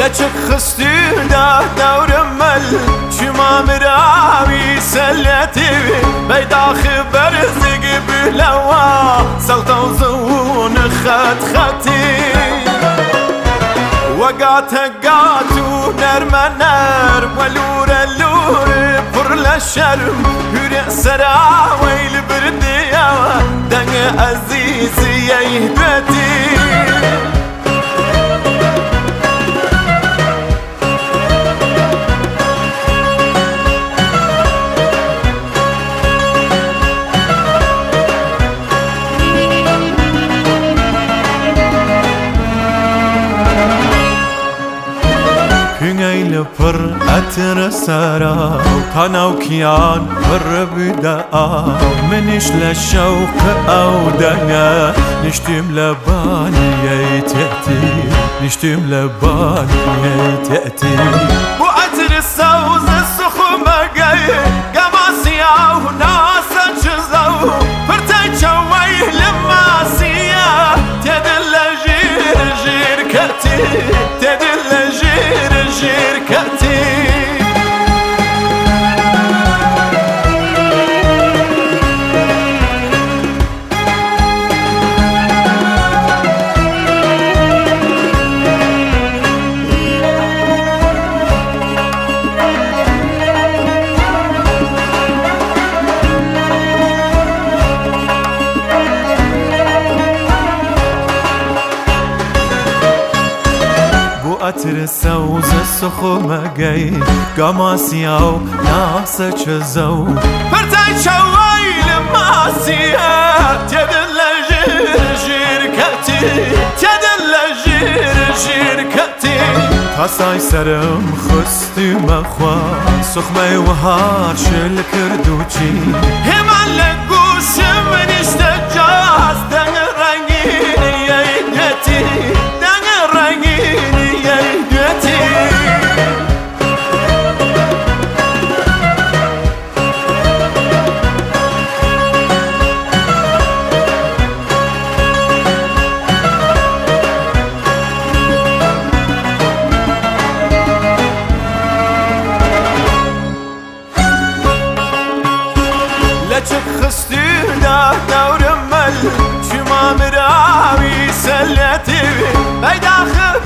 لچک خستونا دور مل چما مراوی سلتی بیدا خبر زگ بلوا سلطان زون خط خطی وقات قاتو نرم نرم ولور اللور پر لشرم هر سرا ويل برديا دنگ عزيزي يهدتي Hüngeyli pır etr sara Kanav kiyan pır büda'a Menişle şevk avdana Niştim lebaniye te'ti Niştim lebaniye te'ti Bu etr savz sukhuma gay Gamasiyav nasa çizav Pırtay çavay lemasiya Tedille jir jir kati Tedille jir شركتي عطر سوز سخومه گی گاماسیاو ناسه چزو پرتای چوایل ماسیه تدل جیر جیرکتی تدل جیر جیرکتی تاسای سرم خستی مخواه سخمه و هار شل کردوچی همان لگوشم نشته جاز دنگ رنگین ییدتی دنگ رنگین لچک خستونا دور مل چما مراوی سلتی بیدا